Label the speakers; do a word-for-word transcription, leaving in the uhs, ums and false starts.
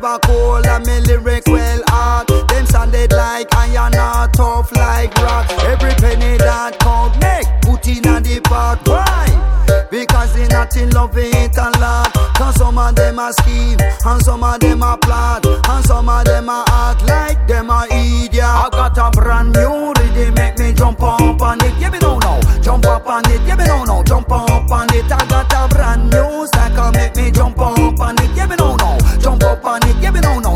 Speaker 1: never cold and me lyric well hard. Them sounded like iron or tough like rock. Every penny that count make put in a the pot. Why? Because they not in love it a lot. Cause some of them are scheme and some of them are plot.